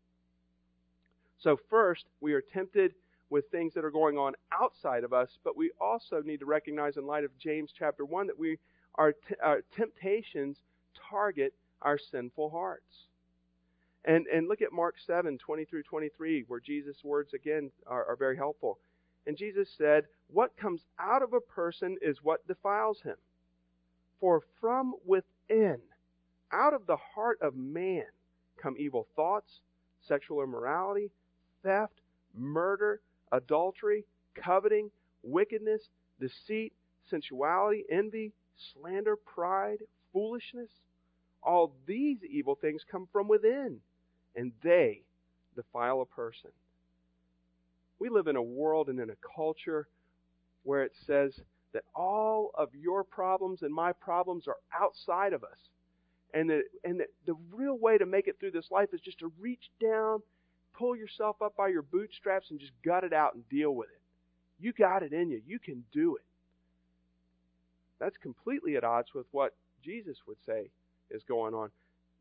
So first, we are tempted with things that are going on outside of us, but we also need to recognize in light of James chapter one that we our, t- our temptations target our sinful hearts. And and look at Mark seven, twenty through twenty-three, where Jesus' words again are, are very helpful. And Jesus said, "What comes out of a person is what defiles him. For from within, out of the heart of man, come evil thoughts, sexual immorality, theft, murder, adultery, coveting, wickedness, deceit, sensuality, envy, slander, pride, foolishness. All these evil things come from within, and they defile a person." We live in a world and in a culture where it says that all of your problems and my problems are outside of us. And that, and that the real way to make it through this life is just to reach down, pull yourself up by your bootstraps, and just gut it out and deal with it. You got it in you. You can do it. That's completely at odds with what Jesus would say is going on.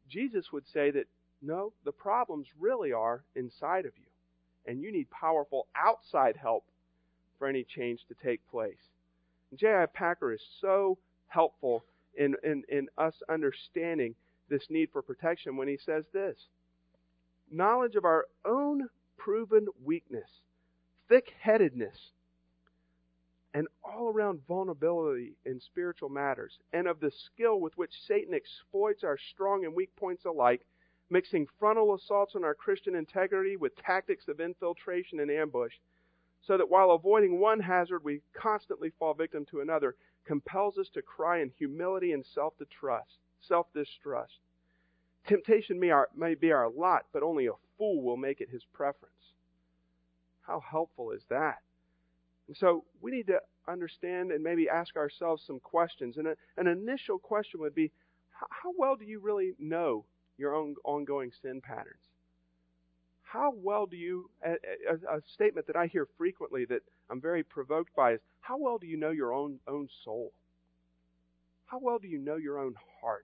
Jesus would say that, no, the problems really are inside of you. And you need powerful outside help for any change to take place. J I Packer is so helpful in, in, in us understanding this need for protection when he says this: knowledge of our own proven weakness, thick-headedness, and all-around vulnerability in spiritual matters, and of the skill with which Satan exploits our strong and weak points alike, mixing frontal assaults on our Christian integrity with tactics of infiltration and ambush, so that while avoiding one hazard, we constantly fall victim to another, compels us to cry in humility and self-distrust. Self-distrust. Temptation may, our, may be our lot, but only a fool will make it his preference. How helpful is that? And so we need to understand and maybe ask ourselves some questions. And a, an initial question would be, how, how well do you really know your own ongoing sin patterns? How well do you, a, a, a statement that I hear frequently that I'm very provoked by is, how well do you know your own, own soul? How well do you know your own heart?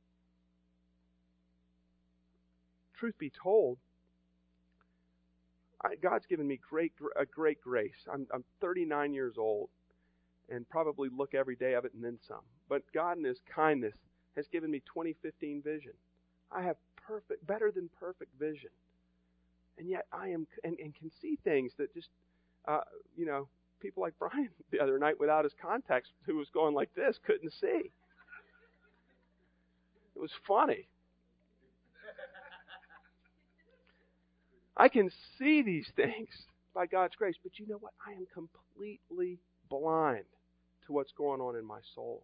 Truth be told, I, God's given me great, a great grace. I'm, I'm thirty-nine years old and probably look every day of it and then some. But God in His kindness has given me twenty fifteen vision. I have perfect, better than perfect vision. And yet I am, and, and can see things that just, uh, you know, people like Brian the other night without his contacts, who was going like this, couldn't see. It was funny. I can see these things by God's grace, but you know what? I am completely blind to what's going on in my soul.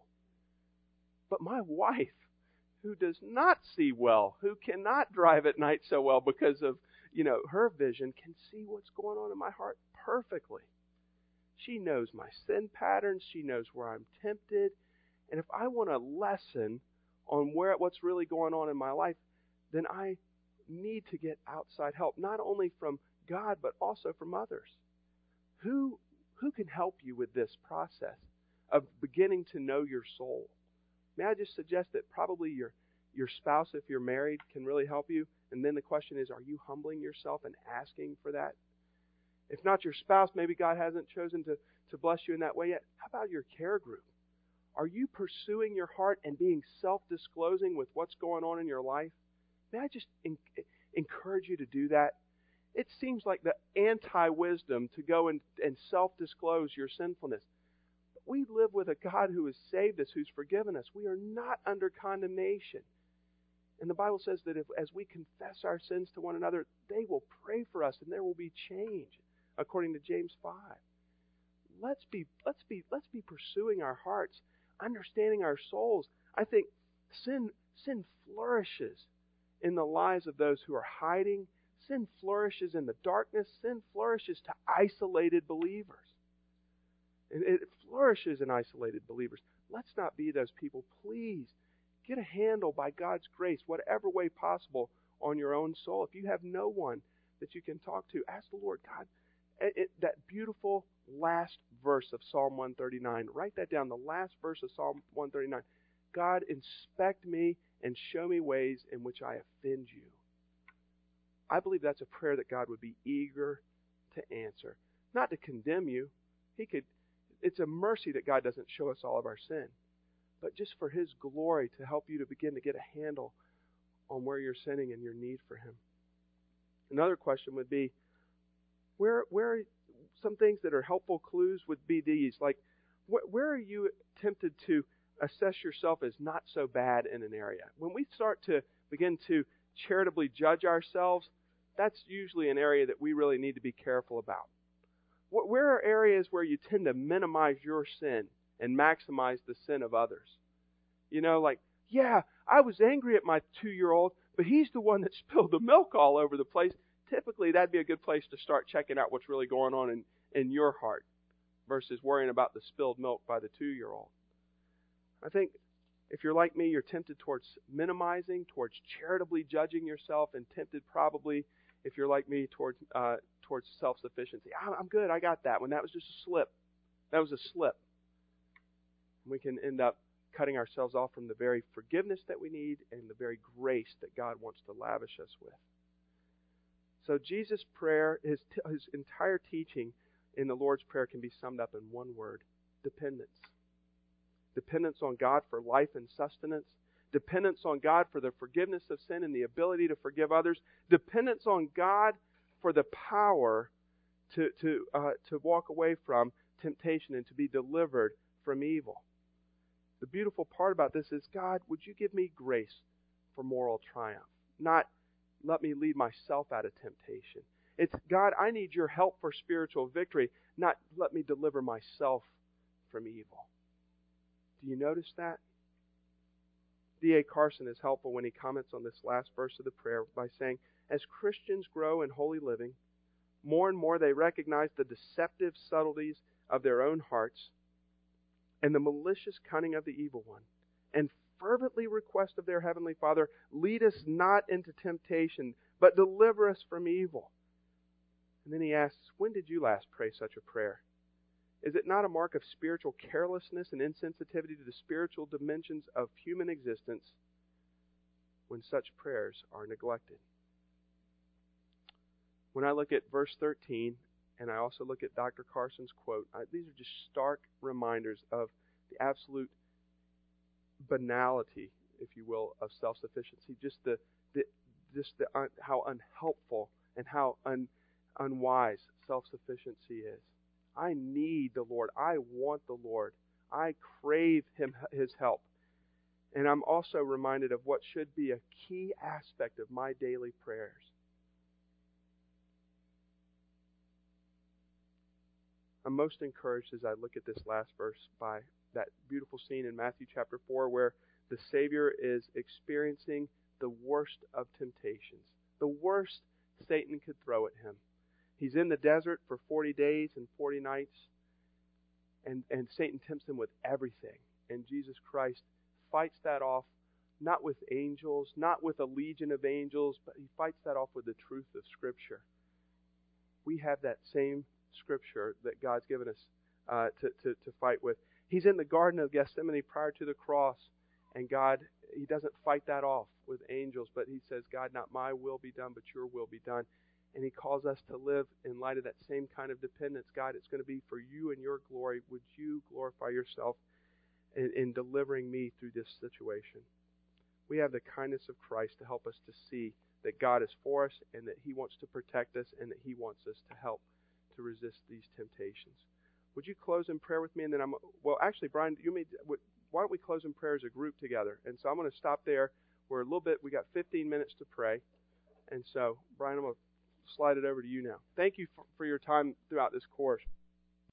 But my wife, who does not see well, who cannot drive at night so well because of, you know, her vision, can see what's going on in my heart perfectly. She knows my sin patterns. She knows where I'm tempted. And if I want a lesson on where what's really going on in my life, then I need to get outside help, not only from God, but also from others. Who, who can help you with this process of beginning to know your soul? May I just suggest that probably your, your spouse, if you're married, can really help you. And then the question is, are you humbling yourself and asking for that? If not your spouse, maybe God hasn't chosen to, to bless you in that way yet. How about your care group? Are you pursuing your heart and being self-disclosing with what's going on in your life? May I just in, encourage you to do that? It seems like the anti-wisdom to go and, and self-disclose your sinfulness. But we live with a God who has saved us, who's forgiven us. We are not under condemnation. And the Bible says that if, as we confess our sins to one another, they will pray for us and there will be change, according to James five. Let's be, let's be, let's be pursuing our hearts, understanding our souls. I think sin, sin flourishes in the lives of those who are hiding. Sin flourishes in the darkness. Sin flourishes to isolated believers. And it flourishes in isolated believers. Let's not be those people. Please get a handle by God's grace, whatever way possible, on your own soul. If you have no one that you can talk to, ask the Lord, God, it, it, that beautiful last verse of Psalm one thirty-nine. Write that down, the last verse of Psalm one thirty-nine. God, inspect me and show me ways in which I offend you. I believe that's a prayer that God would be eager to answer. Not to condemn you. He could. It's a mercy that God doesn't show us all of our sin. But just for His glory, to help you to begin to get a handle on where you're sinning and your need for Him. Another question would be, where where some things that are helpful clues would be these. Like, wh- where are you tempted to assess yourself as not so bad in an area? When we start to begin to charitably judge ourselves, that's usually an area that we really need to be careful about. Wh- where are areas where you tend to minimize your sin and maximize the sin of others? You know, like, yeah, I was angry at my two-year-old, but he's the one that spilled the milk all over the place. Typically, that'd be a good place to start checking out what's really going on in, in your heart versus worrying about the spilled milk by the two-year-old. I think if you're like me, you're tempted towards minimizing, towards charitably judging yourself, and tempted probably, if you're like me, towards uh, towards self-sufficiency. I'm good, I got that one. That was just a slip. That was a slip. We can end up cutting ourselves off from the very forgiveness that we need and the very grace that God wants to lavish us with. So Jesus' prayer, his, his entire teaching in the Lord's Prayer can be summed up in one word: dependence. Dependence on God for life and sustenance. Dependence on God for the forgiveness of sin and the ability to forgive others. Dependence on God for the power to to uh, to walk away from temptation and to be delivered from evil. The beautiful part about this is, God, would you give me grace for moral triumph? Not let me lead myself out of temptation. It's, God, I need your help for spiritual victory, not let me deliver myself from evil. Do you notice that? D A Carson is helpful when he comments on this last verse of the prayer by saying, as Christians grow in holy living, more and more they recognize the deceptive subtleties of their own hearts and the malicious cunning of the evil one, and fervently request of their Heavenly Father, lead us not into temptation, but deliver us from evil. And then he asks, when did you last pray such a prayer? Is it not a mark of spiritual carelessness and insensitivity to the spiritual dimensions of human existence when such prayers are neglected? When I look at verse thirteen, and I also look at Doctor Carson's quote, I, these are just stark reminders of the absolute banality, if you will, of self-sufficiency. Just the, the just the un, how unhelpful and how un, unwise self-sufficiency is. I need the Lord. I want the Lord. I crave Him, His help. And I'm also reminded of what should be a key aspect of my daily prayers. I'm most encouraged as I look at this last verse by that beautiful scene in Matthew chapter four where the Savior is experiencing the worst of temptations, the worst Satan could throw at Him. He's in the desert for forty days and forty nights, and, and Satan tempts Him with everything. And Jesus Christ fights that off, not with angels, not with a legion of angels, but He fights that off with the truth of Scripture. We have that same Scripture that God's given us uh, to, to, to fight with. He's in the Garden of Gethsemane prior to the cross, and God, He doesn't fight that off with angels, but He says, God, not my will be done, but your will be done. And He calls us to live in light of that same kind of dependence. God, it's going to be for you and your glory. Would you glorify yourself in, in delivering me through this situation? We have the kindness of Christ to help us to see that God is for us and that He wants to protect us and that He wants us to help to resist these temptations. Would you close in prayer with me? And then I'm, well, actually, Brian, you may, why don't we close in prayer as a group together? And so I'm going to stop there. We're a little bit, we got fifteen minutes to pray. And so, Brian, I'm going to slide it over to you now. Thank you for, for your time throughout this course.